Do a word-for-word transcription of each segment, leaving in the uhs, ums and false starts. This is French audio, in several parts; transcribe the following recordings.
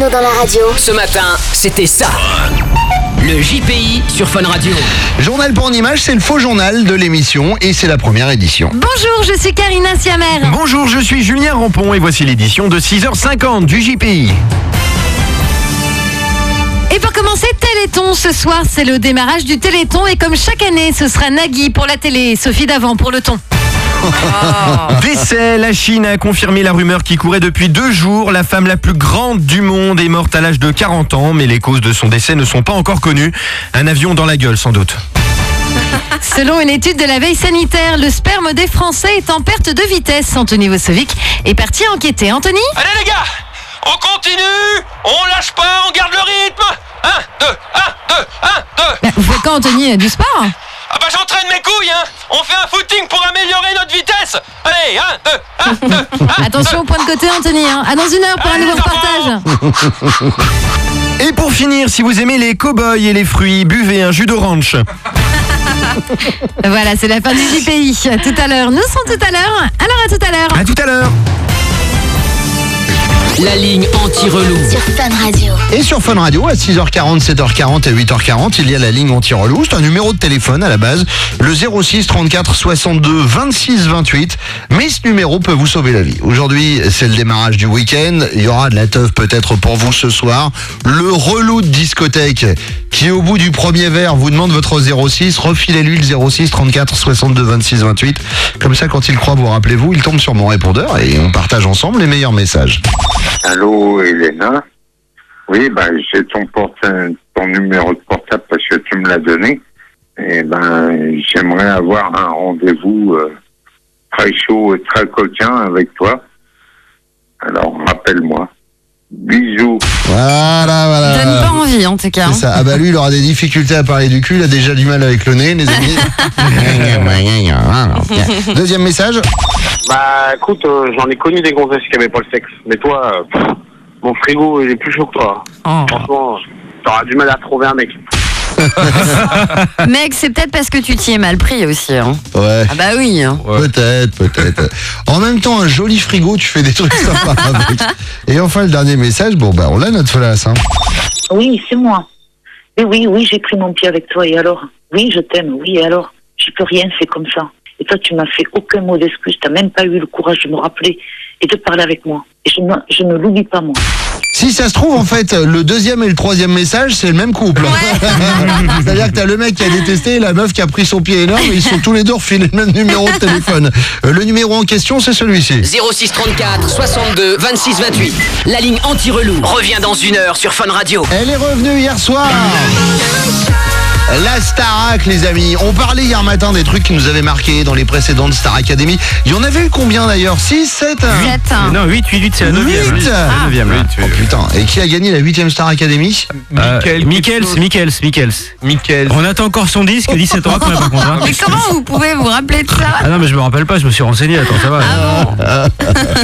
Bruno dans la radio. Ce matin, c'était ça. Le J P I sur Fun Radio. Journal pour en image, c'est le faux journal de l'émission et c'est la première édition. Bonjour, je suis Karina Siamer. Bonjour, je suis Julien Rampon et voici l'édition de six heures cinquante du J P I. Et pour commencer, Téléthon, ce soir, c'est le démarrage du Téléthon et comme chaque année, ce sera Nagui pour la télé et Sophie Davant pour le ton. Oh. Décès, la Chine a confirmé la rumeur qui courait depuis deux jours. La femme la plus grande du monde est morte à l'âge de quarante ans, mais les causes de son décès ne sont pas encore connues. Un avion dans la gueule, sans doute. Selon une étude de la veille sanitaire, le sperme des Français est en perte de vitesse. Anthony Vosovic est parti enquêter. Anthony ? Allez les gars, on continue, on lâche pas, on garde le rythme. Un, deux, un, deux, un, deux. Bah, vous faites quoi, Anthony ? Du sport ? Ah bah j'entraîne mes couilles, hein. On fait un footing pour améliorer notre vitesse. Allez, un, deux, un, deux, un, Attention au point de côté, Anthony. Hein. À dans une heure pour un Allez, nouveau reportage. Et pour finir, si vous aimez les cow-boys et les fruits, buvez un jus d'orange. Voilà, c'est la fin du J P I. Tout à l'heure, nous sommes tout à l'heure. Alors à tout à l'heure. À tout à l'heure. La ligne anti-relou. Sur Fun Radio. Et sur Fun Radio, à six heures quarante, sept heures quarante et huit heures quarante, il y a la ligne anti-relou. C'est un numéro de téléphone à la base, le zéro six trente-quatre soixante-deux vingt-six vingt-huit. Mais ce numéro peut vous sauver la vie. Aujourd'hui, c'est le démarrage du week-end. Il y aura de la teuf peut-être pour vous ce soir. Le relou de discothèque qui, au bout du premier verre, vous demande votre zéro six. Refilez-lui le zéro six trente-quatre soixante-deux vingt-six vingt-huit. Comme ça, quand il croit vous rappelez-vous, il tombe sur mon répondeur et on partage ensemble les meilleurs messages. Allô, Elena. Oui, ben, j'ai ton, porte, ton numéro de portable parce que tu me l'as donné. Et ben, j'aimerais avoir un rendez-vous euh, très chaud et très coquin avec toi. Alors, rappelle-moi. Bisous. Voilà, voilà. Donne pas envie, en tout cas. C'est ça. Ah bah lui, il aura des difficultés à parler du cul, il a déjà du mal avec le nez, les amis. Deuxième message. Bah écoute, euh, j'en ai connu des gonzesses qui avaient pas le sexe. Mais toi, euh, pff, mon frigo, il est plus chaud que toi. Oh. Franchement, t'auras du mal à trouver un mec. Mec, c'est peut-être parce que tu t'y es mal pris aussi. Hein. Ouais. Ah bah oui. Hein. Peut-être, peut-être. En même temps, un joli frigo, tu fais des trucs sympas avec. Et enfin, le dernier message, bon bah on l'a notre folasse. Hein. Oui, c'est moi. Et oui, oui, j'ai pris mon pied avec toi, et alors ? Oui, je t'aime, oui, et alors ? J'y peux rien, c'est comme ça. Et toi, tu m'as fait aucun mot d'excuse, t'as même pas eu le courage de me rappeler et de parler avec moi. Et je ne, je ne l'oublie pas, moi. Si ça se trouve, en fait, le deuxième et le troisième message, c'est le même couple. Ouais. C'est-à-dire que t'as le mec qui a détesté et la meuf qui a pris son pied énorme et ils sont tous les deux refilés le même numéro de téléphone. Euh, le numéro en question, c'est celui-ci. zéro six trente-quatre soixante-deux vingt-six vingt-huit. La ligne anti-relou revient dans une heure sur Fun Radio. Elle est revenue hier soir. La Starac, les amis. On parlait hier matin des trucs qui nous avaient marqués dans les précédentes Star Academy. Il y en avait eu combien d'ailleurs ? six, sept huit. Non, huit, huit, huit, c'est la neuvième. huit. La neuvième, là. Oh putain. Et qui a gagné la huitième Star Academy ? Euh, Michaels, Michaels, Michaels. Michaels. On attend encore son disque, dix-sept ans après, par contre. Hein. Mais comment vous pouvez vous rappeler de ça ? Ah non, mais je me rappelle pas, je me suis renseigné, attends, ça va. Ah bon ?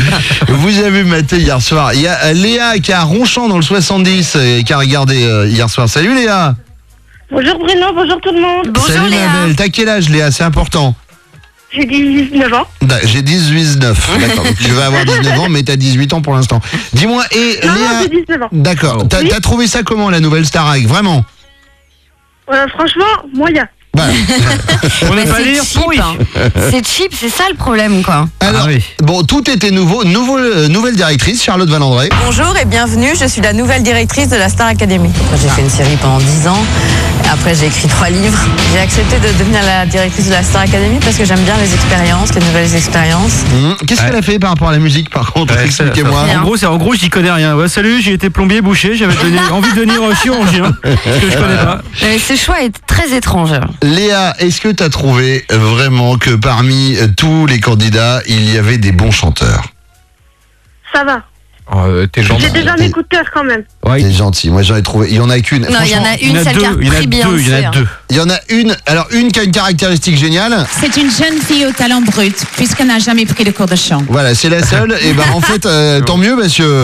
Vous avez maté hier soir. Il y a Léa qui a Ronchamp dans le soixante-dix et qui a regardé euh, hier soir. Salut Léa. Bonjour Bruno, bonjour tout le monde. Bonjour Salut Léa. ma belle. T'as quel âge Léa ? C'est important. J'ai dix-neuf ans. Da- J'ai dix-huit neuf. D'accord. Donc, je vais avoir dix-neuf ans, mais t'as dix-huit ans pour l'instant. Dis-moi, et Non, Léa. non, j'ai dix-neuf ans. D'accord. T'as Oui. t'as trouvé ça comment la nouvelle Starac ? Vraiment ? Euh, franchement, moyen. Bah, On n'est Mais pas c'est lire cheap, pourri. hein. C'est cheap, c'est ça le problème, quoi. alors, Ah oui. bon, tout était nouveau. Nouveau euh, nouvelle directrice, Charlotte Valandré. Bonjour et bienvenue, je suis la nouvelle directrice de la Star Academy. J'ai fait une série pendant dix ans, et après j'ai écrit trois livres. J'ai accepté de devenir la directrice de la Star Academy parce que j'aime bien les expériences, les nouvelles expériences. Mmh. Qu'est-ce Ouais. qu'elle a fait par rapport à la musique, par contre ? Ouais, ça- Expliquez-moi. ça- En gros, c'est en gros, j'y connais rien. Ouais, salut, j'ai été plombier, boucher, j'avais donné envie de devenir euh, chirurgien, ce que je connais pas. Euh, ce choix est très étrange. Léa, est-ce que tu as trouvé vraiment que parmi euh, tous les candidats, il y avait des bons chanteurs ? Ça va. Oh, t'es gentil. J'ai déjà mes coups de cœur quand même. Ouais. C'est gentil. Moi, j'en ai trouvé. Il y en a qu'une. Non, il y en Franchement, a Il y une, en a celle deux, qui a il y en a repris deux, il y en Beyoncé. a hein. deux. il y en a une. Alors, une qui a une caractéristique géniale. C'est une jeune fille au talent brut, puisqu'elle n'a jamais pris de cours de chant. Voilà, c'est la seule. Et ben, en fait, euh, tant mieux parce que.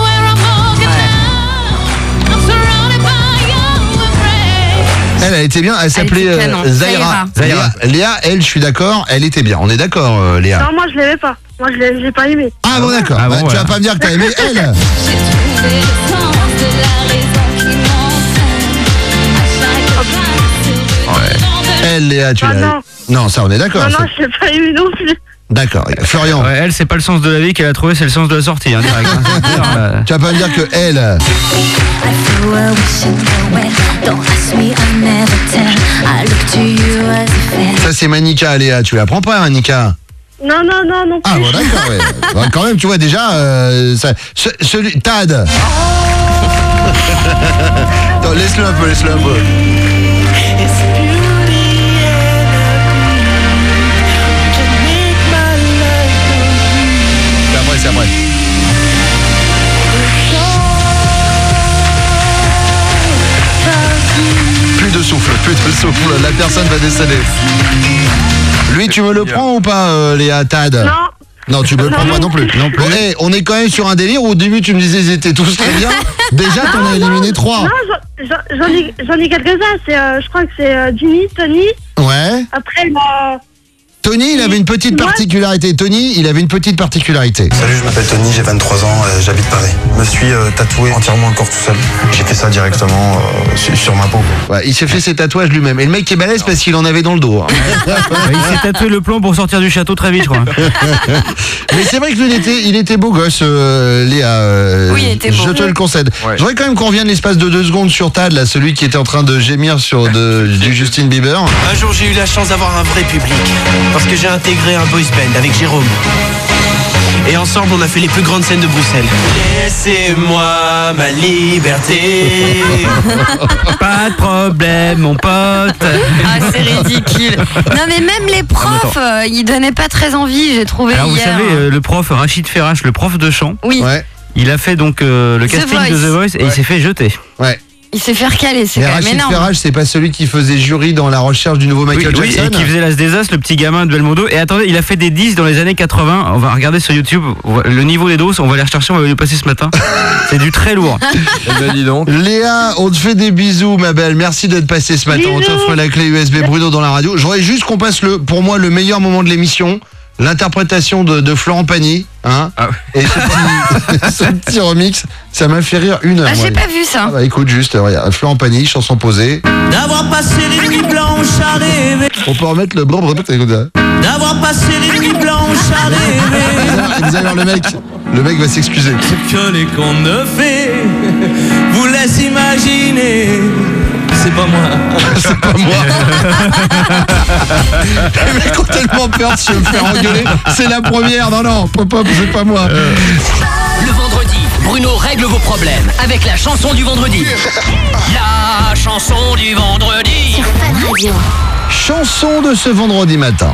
Elle, elle était bien. Elle s'appelait était euh, canon. Zaira. Zaira. Léa, Léa, elle, je suis d'accord. Elle était bien. On est d'accord, euh, Léa. Non, moi je l'aimais pas. Moi je l'ai j'ai pas aimé. Ah bon, d'accord. Ah bon, Bah, tu voilà. vas pas me dire que t'as aimé elle. Elle, Léa, tu Ah l'as non. Non, ça on est d'accord. Non, non, c'est- je l'ai pas eu non plus. D'accord. Florian, Ouais, elle, c'est pas le sens de la vie qu'elle a trouvé, c'est le sens de la sortie. Hein, direct, hein. C'est sûr, euh, tu vas pas me dire que elle. Ça c'est Manika, Léa. Tu la prends pas, Manika? Non, non, non, non plus. Ah bon, d'accord, ouais. Bah, quand même, tu vois déjà, euh, ça, ce- celui, Tad. Attends, laisse-le un peu, laisse-le un peu. C'est après, c'est après. Plus de souffle, plus de souffle. La personne va décéder. Lui, tu me le prends ou pas, euh, Léa, Tad? Non. Non, tu me le prends pas non plus. Non plus. Bon, hey, on est quand même sur un délire où au début tu me disais ils étaient tous très bien. Déjà, t'en as éliminé trois. Non, j'en- j'en j'en ai, j'en ai quelques-uns. C'est, euh, je crois que c'est euh, Jimmy, Tony. Ouais. Après, bah, Tony, il avait une petite Ouais. particularité. Tony, il avait une petite particularité. Salut, je m'appelle Tony, j'ai vingt-trois ans, euh, j'habite Paris. Je me suis euh, tatoué entièrement le corps tout seul. J'ai fait ça directement euh, sur, sur ma peau. Ouais, il s'est fait ses tatouages lui-même. Et le mec est balèze parce qu'il en avait dans le dos. hein. ouais, il s'est tatoué le plan pour sortir du château très vite, je crois. Mais c'est vrai que lui, il était, il était beau gosse, euh, Léa. euh, Oui, il était beau. Je te le concède. Ouais. Je voudrais quand même qu'on revienne l'espace de deux secondes sur Tad, là, celui qui était en train de gémir sur de, du Justin Bieber. Un jour, j'ai eu la chance d'avoir un vrai public. Parce que j'ai intégré un boys band avec Jérôme. Et ensemble, on a fait les plus grandes scènes de Bruxelles. Laissez-moi ma liberté. Pas de problème, mon pote. Ah, c'est ridicule. Non, mais même les profs, euh, ils donnaient pas très envie, j'ai trouvé Alors vous hier. savez, euh, le prof Rachid Ferrache, le prof de chant, Oui, Ouais, il a fait donc euh, le The casting de Voice. The Voice et il s'est fait jeter. ouais. il s'est fait recaler, c'est Mais quand même Rachid énorme. Ferrage, c'est pas celui qui faisait jury dans la recherche du nouveau Michael oui, oui, Jackson. et qui faisait l'As des As, le petit gamin de Belmondo. Et attendez, il a fait des disques dans les années quatre-vingts. On va regarder sur YouTube on va- le niveau des doses. On va les rechercher, on va les passer ce matin. C'est du très lourd. Eh ben, dis donc. Léa, on te fait des bisous, ma belle. Merci d'être passée ce matin. On Bisous. t'offre la clé U S B Bruno dans la radio. J'aurais juste qu'on passe le, pour moi, le meilleur moment de l'émission. L'interprétation de, de Florent Pagny, hein, Ah et ce petit, ce petit remix, ça m'a fait rire une heure. Ah, j'ai moi. pas vu ça. Ah bah écoute juste, regarde, Florent Pagny, chanson posée. D'avoir passé les nuits blanches à rêver. On peut remettre le bon, écoute ça. D'avoir passé les nuits blanches à rêver. Vous allez voir le mec, le mec va s'excuser. Que les contes de fées vous laissent imaginer. C'est pas moi. C'est pas moi. Les mecs ont tellement peur de se faire engueuler. C'est la première. Non, non, pop, pop, c'est pas moi. Le vendredi, Bruno règle vos problèmes avec la chanson du vendredi. La chanson du vendredi. Chanson de ce vendredi matin.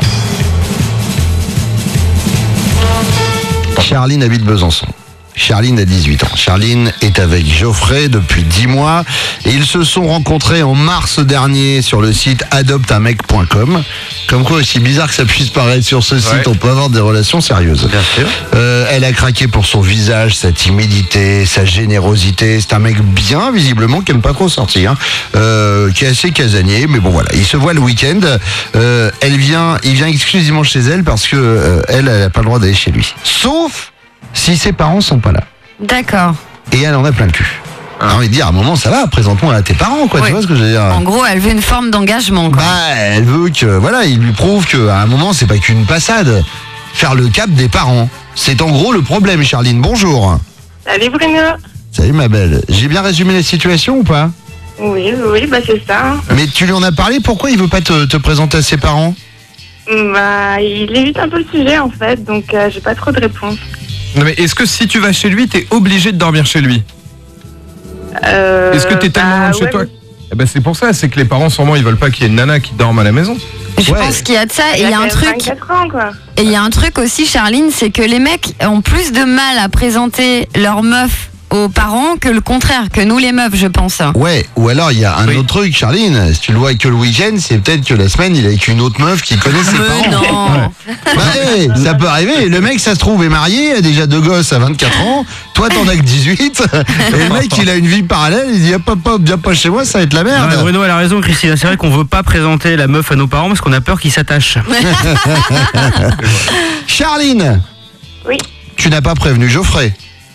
Charline habite Besançon. Charline a dix-huit ans. Charline est avec Geoffrey depuis dix mois et ils se sont rencontrés en mars dernier sur le site adopte un mec point com. Comme quoi, aussi bizarre que ça puisse paraître sur ce site, Ouais. on peut avoir des relations sérieuses. Bien sûr. Euh, elle a craqué pour son visage, sa timidité, sa générosité. C'est un mec bien, visiblement, qui aime pas trop sortir, hein. euh, qui est assez casanier, mais bon voilà. Il se voit le week-end. Euh, elle vient, il vient exclusivement chez elle parce que euh, elle, elle a pas le droit d'aller chez lui. Sauf si ses parents sont pas là. D'accord. Et elle en a plein le cul. J'ai envie de dire, à un moment, ça va, présente-moi à tes parents, quoi. Oui. Tu vois ce que je veux dire? En gros, elle veut une forme d'engagement, quoi. Bah, elle veut que, voilà, il lui prouve qu'à un moment, c'est pas qu'une passade. Faire le cap des parents. C'est en gros le problème, Charline. Bonjour. Salut Bruno. Salut, ma belle. J'ai bien résumé la situation ou pas? Oui, oui, bah c'est ça. Mais tu lui en as parlé, pourquoi il veut pas te, te présenter à ses parents? Bah, il évite un peu le sujet en fait, donc euh, j'ai pas trop de réponse. Non mais est-ce que si tu vas chez lui, t'es obligé de dormir chez lui? Euh, Est-ce que t'es tellement bah, loin de chez ouais, toi? mais- Eh ben c'est pour ça, c'est que les parents sûrement ils veulent pas qu'il y ait une nana qui dorme à la maison. Je pense qu'il y a de ça. Et il y a un truc. vingt-quatre ans, quoi. Et il y a un truc aussi, Charline, c'est que les mecs ont plus de mal à présenter leur meuf aux parents que le contraire, que nous les meufs, je pense. Ouais, ou alors il y a un autre truc, Charline. Si tu le vois que le week-end, c'est peut-être que la semaine, il est avec une autre meuf qui connaît ses parents. non. Bah, hey, ça peut arriver. Le mec, ça se trouve, est marié, a déjà deux gosses à vingt-quatre ans. Toi, t'en as que dix-huit. Et le mec, il a une vie parallèle. Il dit, hop, hop, hop, viens pas chez moi, ça va être la merde. Ouais, Bruno, elle a raison, Christine. C'est vrai qu'on veut pas présenter la meuf à nos parents parce qu'on a peur qu'ils s'attachent. Charline. Oui. Tu n'as pas prévenu Geoffrey?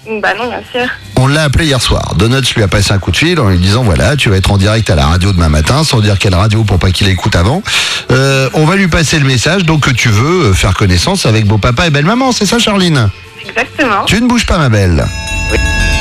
Bah non, bien sûr. On l'a appelé hier soir. Donuts lui a passé un coup de fil en lui disant voilà, tu vas être en direct à la radio demain matin, sans dire quelle radio pour pas qu'il écoute avant. Euh, on va lui passer le message, donc que tu veux faire connaissance avec beau papa et belle maman, c'est ça Charline? Exactement. Tu ne bouges pas ma belle. Oui.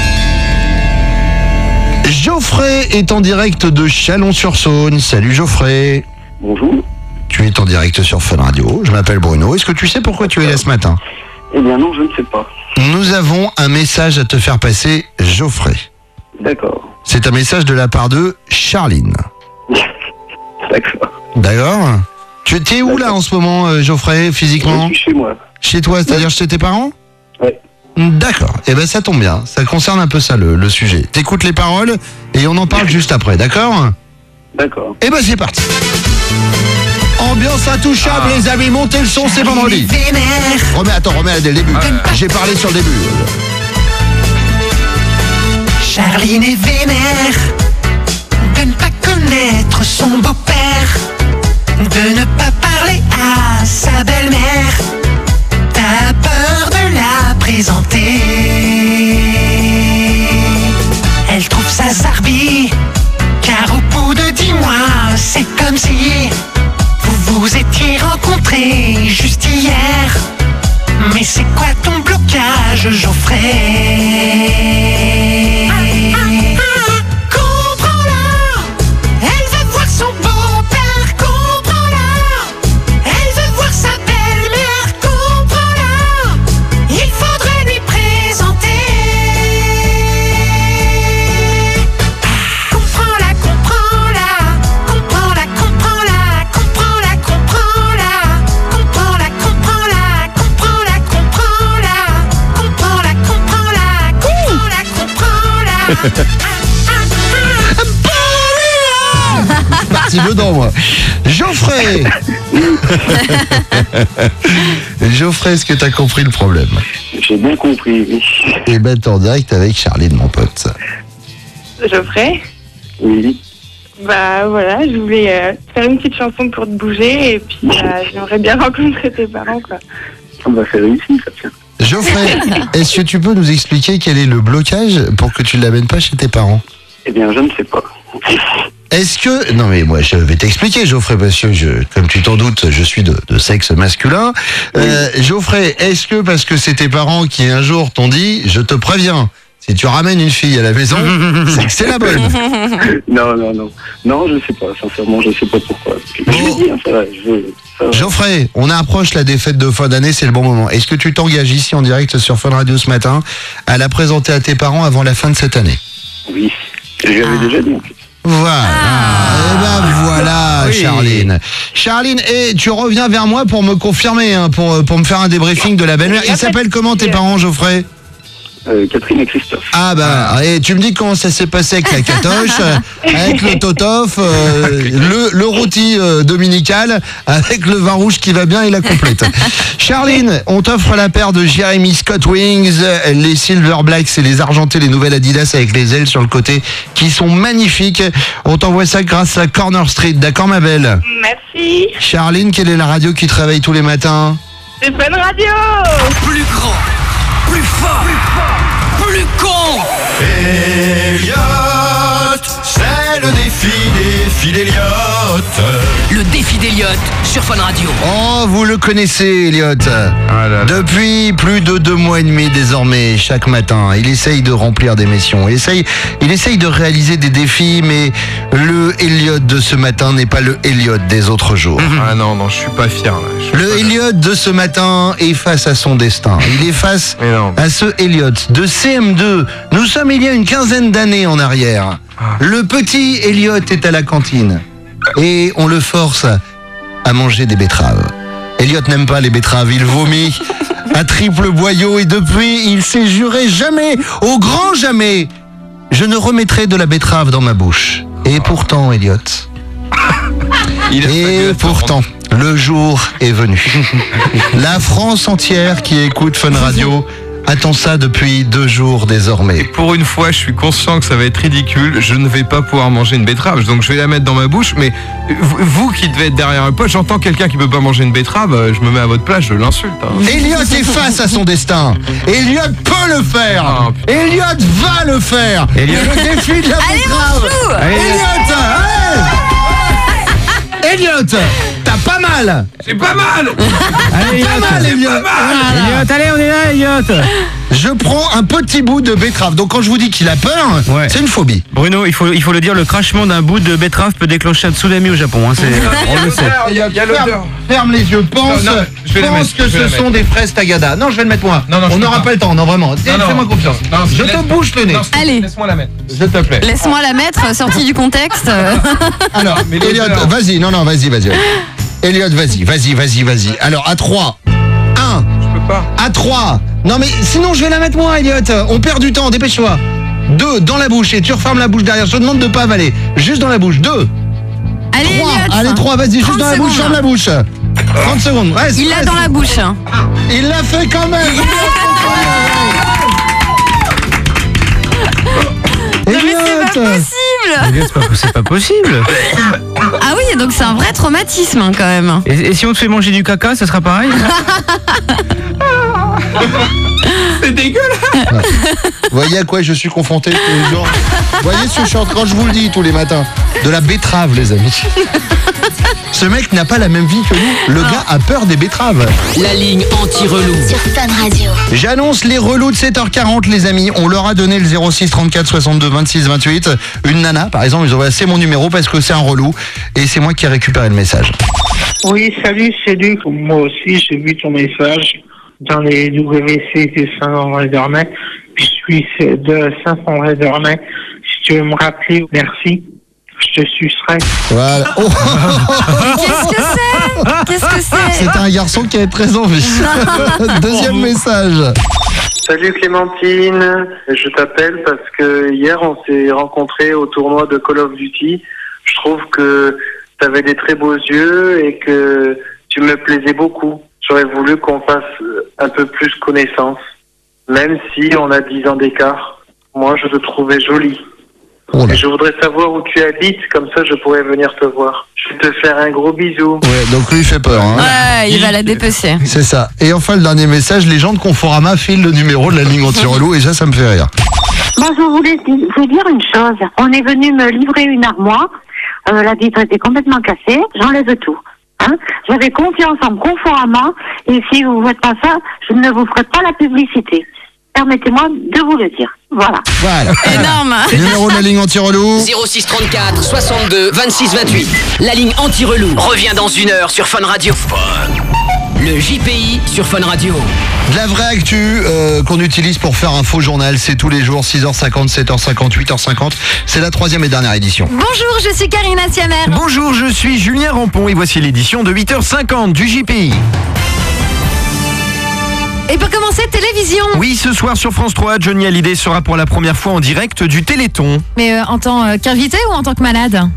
Geoffrey est en direct de Chalon-sur-Saône. Salut Geoffrey. Bonjour. Tu es en direct sur Fun Radio. Je m'appelle Bruno. Est-ce que tu sais pourquoi tu es là ce matin? Eh bien non, je ne sais pas. Nous avons un message à te faire passer, Geoffrey. D'accord. C'est un message de la part de Charline. D'accord. D'accord. Tu es où là en ce moment, euh, Geoffrey, physiquement? Je suis chez moi. Chez toi, c'est-à-dire chez tes parents? Oui. D'accord. Eh ben ça tombe bien. Ça concerne un peu ça le, le sujet. T'écoutes les paroles et on en parle juste après, d'accord? D'accord. Eh ben c'est parti. Ambiance intouchable, Ah. les amis. Montez le son, c'est vendredi. Remets, attends, remets dès le début. J'ai parlé sur le début. Charline est vénère de ne pas connaître son beau-père, de ne pas parler à sa belle-mère. T'as peur de la présenter. Elle trouve ça zarbi, car au bout de dix mois, c'est comme si vous vous étiez rencontrés juste hier. Mais c'est quoi ton blocage, Geoffrey? Comprends-la, elle veut voir son beau-père, comprends-la. Elle veut voir sa belle-mère, comprends-la. Il faudrait lui présenter. Comprends-la, comprends-la, comprends-la, comprends-la, comprends-la, comprends-la, comprends-la, comprends-la, comprends-la, comprends-la, comprends-la, comprends-la, comprends-la, comprends-la. Parti dedans, moi. Geoffrey. Geoffrey, est-ce que t'as compris le problème? J'ai bien compris, oui. Eh ben t'es en direct avec Charline, mon pote. Geoffrey? Oui. Bah voilà, je voulais euh, faire une petite chanson pour te bouger et puis euh, j'aimerais bien rencontrer tes parents, quoi. On va faire réussi, ça tient. Geoffrey, est-ce que tu peux nous expliquer quel est le blocage pour que tu ne l'amènes pas chez tes parents? Eh bien, je ne sais pas. Est-ce que... Non mais moi je vais t'expliquer Geoffrey, parce que je, comme tu t'en doutes, je suis de, de sexe masculin. Euh, Geoffrey, est-ce que parce que c'est tes parents qui un jour t'ont dit, je te préviens, si tu ramènes une fille à la maison, c'est que c'est la bonne? Non, non, non. Non, je ne sais pas. Sincèrement, je ne sais pas pourquoi. Je l'ai dit, hein, ça va. Je, ça va. Geoffrey, on approche la défaite de fin d'année, c'est le bon moment. Est-ce que tu t'engages ici en direct sur Fun Radio ce matin à la présenter à tes parents avant la fin de cette année? Oui, je lui avais déjà dit en plus. Voilà, et ben voilà, Oui. Charline. Charline, et tu reviens vers moi pour me confirmer, hein, pour, pour me faire un débriefing de la belle-mère. Ils s'appellent comment tes parents, Geoffrey? Euh, Catherine et Christophe. Ah bah, et tu me dis comment ça s'est passé avec la catoche, euh, avec le totof, euh, le, le rôti euh, dominical, avec le vin rouge qui va bien et la complète. Charline, on t'offre la paire de Jeremy Scott Wings, les Silver Blacks et les argentés, les nouvelles Adidas avec les ailes sur le côté, qui sont magnifiques. On t'envoie ça grâce à Corner Street, d'accord ma belle? Merci. Charline, quelle est la radio qui te réveille tous les matins? C'est Fun Radio. Plus grand, plus fort, plus, plus con. Elliot, c'est le défi des filles d'Elliot. Le défi d'Elliot sur Fun Radio. Oh, vous le connaissez, Elliot. Depuis plus de deux mois et demi désormais, chaque matin, il essaye de remplir des missions. Il essaye, il essaye de réaliser des défis, mais le Elliot de ce matin n'est pas le Elliot des autres jours. Ah non, non, je suis pas fier là. Je suis Le pas- Elliot de ce matin est face à son destin. Il est face à ce Elliot de C M deux. Nous sommes il y a une quinzaine d'années en arrière. Le petit Elliot est à la cantine et on le force à manger des betteraves. Elliot n'aime pas les betteraves, il vomit à triple boyau et depuis il s'est juré jamais, au grand jamais, je ne remettrai de la betterave dans ma bouche. Et pourtant, Elliot, et pourtant, le jour est venu. La France entière qui écoute Fun Radio attend ça depuis deux jours désormais. Pour une fois, je suis conscient que ça va être ridicule. Je ne vais pas pouvoir manger une betterave, donc je vais la mettre dans ma bouche. Mais vous, vous qui devez être derrière un pote, j'entends quelqu'un qui peut pas manger une betterave, je me mets à votre place, je l'insulte. Hein. Elliot est face à son destin. Elliot peut le faire. Oh, Elliot va le faire. Elliot. Le défi de la Allez, betterave. mon chou. Elliot, allez. Elliot, t'as pas mal. J'ai pas mal. Allez, pas mal, Elliot. Elliot, allez, on est là, Elliot. Je prends un petit bout de betterave. Donc quand je vous dis qu'il a peur, ouais. c'est une phobie. Bruno, il faut, il faut le dire, le crachement d'un bout de betterave peut déclencher un tsunami au Japon. Hein, c'est, on le sait. Il y a, il y a l'odeur. Ferme, ferme les yeux, pense, Non, non, je vais les pense mettre, que je vais ce les sont des fraises Tagada. Non, je vais le mettre moi. Non, non, on n'aura pas. pas le temps, non vraiment. Non, non. Fais-moi confiance. Non, je laisse- te bouche le nez. Non, s'il te plaît, Allez. Laisse-moi la mettre. S'il te plaît. Laisse-moi la mettre, sortie du contexte. Alors, Mais Elliot, l'odeur. vas-y, non, non, vas-y, vas-y. Elliot, vas-y, vas-y, vas-y, vas-y. Alors, à trois. un. Je peux pas. À trois. Non, mais sinon, je vais la mettre moi, Elliot. On perd du temps, dépêche-toi. deux. Dans la bouche. Et tu refermes la bouche derrière. Je te demande de pas avaler. Juste dans la bouche. deux. Allez, trois. Elliot. Allez, trois, vas-y, juste trente dans la bouche. secondes. Ferme la bouche. trente secondes. Reste, Il l'a reste. dans la bouche. Il l'a fait quand même. Mais c'est pas possible. C'est pas, c'est pas possible. Ah oui, donc c'est un vrai traumatisme hein, quand même. Et, et si on te fait manger du caca, ça sera pareil? C'est dégueulasse. Vous voyez à quoi je suis confronté tous les jours. Vous voyez ce que je suis en train, je vous le dis tous les matins. De la betterave, les amis. Ce mec n'a pas la même vie que nous. Le gars a peur des betteraves. La ligne anti-relou. Sur Fun Radio. J'annonce les relous de sept heures quarante, les amis. On leur a donné le zéro six trente-quatre soixante-deux vingt-six vingt-huit. Une nana, par exemple, ils ont dit c'est mon numéro parce que c'est un relou. Et c'est moi qui ai récupéré le message. Oui, salut, c'est Luc. Moi aussi, j'ai vu ton message dans les W C de Saint-André-d'Ornay. Puis je suis de Saint-André-d'Ornay. Si tu veux me rappeler, merci. Je te sucerai. Voilà. Oh. Qu'est-ce que c'est? Qu'est-ce que c'est? C'est un garçon qui a très envie. Deuxième message. Salut Clémentine, je t'appelle parce que hier on s'est rencontrés au tournoi de Call of Duty. Je trouve que tu avais des très beaux yeux et que tu me plaisais beaucoup. J'aurais voulu qu'on fasse un peu plus connaissance, même si on a dix ans d'écart. Moi je te trouvais jolie. Oh là. Et je voudrais savoir où tu habites, comme ça je pourrais venir te voir. Je vais te faire un gros bisou. Ouais, donc lui il fait peur. Hein. Ouais, il va la dépecer. C'est ça. Et enfin le dernier message, les gens de Conforama filent le numéro de la ligne anti-relou et ça, ça me fait rire. Moi, je voulais di- vous dire une chose. On est venu me livrer une armoire. Euh, la vitre était complètement cassée. J'enlève tout. Hein. J'avais confiance en Conforama. Et si vous ne faites pas ça, je ne vous ferai pas la publicité. Permettez-moi de vous le dire. Voilà. Voilà. Énorme. Numéro de la ligne anti-relou. zéro six trente-quatre soixante-deux vingt-six vingt-huit. La ligne anti-relou revient dans une heure sur Fun Radio. Le J P I sur Fun Radio. De la vraie actu euh, qu'on utilise pour faire un faux journal, c'est tous les jours, six heures cinquante, sept heures cinquante, huit heures cinquante. C'est la troisième et dernière édition. Bonjour, je suis Karina Siamer. Bonjour, je suis Julien Rampon et voici l'édition de huit heures cinquante du J P I. Et pour commencer, télévision. Oui, ce soir sur France trois, Johnny Hallyday sera pour la première fois en direct du Téléthon. Mais euh, en tant euh, qu'invité ou en tant que malade?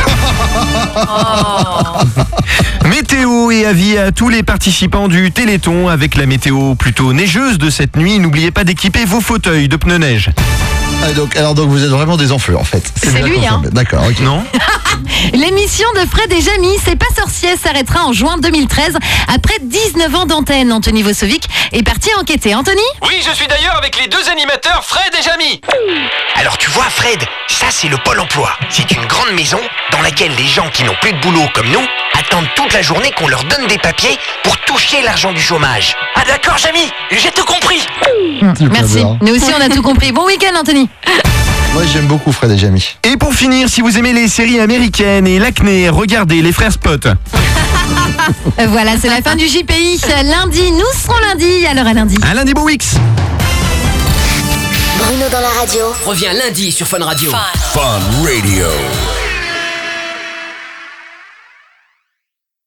Météo et avis à tous les participants du Téléthon avec la météo plutôt neigeuse de cette nuit. N'oubliez pas d'équiper vos fauteuils de pneus neige. Ah, donc, alors donc vous êtes vraiment des enfleux en fait. C'est bien lui, confirmé. hein. D'accord, ok. Non. L'émission de Fred et Jamy, C'est pas sorcier, s'arrêtera en juin deux mille treize. Après dix-neuf ans d'antenne, Anthony Vosovic est parti enquêter. Anthony? Oui, je suis d'ailleurs avec les deux animateurs Fred et Jamy. Alors tu vois Fred, ça c'est le Pôle emploi. C'est une grande maison dans laquelle les gens qui n'ont plus de boulot comme nous attendent toute la journée qu'on leur donne des papiers pour toucher l'argent du chômage. Ah d'accord Jamy, j'ai tout compris. Merci. bien. Nous aussi, on a tout compris. Bon week-end, Anthony. Moi j'aime beaucoup Fred et Jamy. Et pour finir, si vous aimez les séries américaines et l'acné, regardez les frères Spot. Euh, Voilà, c'est la fin du J P I. Lundi, nous serons lundi. Alors à lundi. Un lundi beau X. Bruno dans la radio. Revient lundi sur Fun Radio. Fun Radio.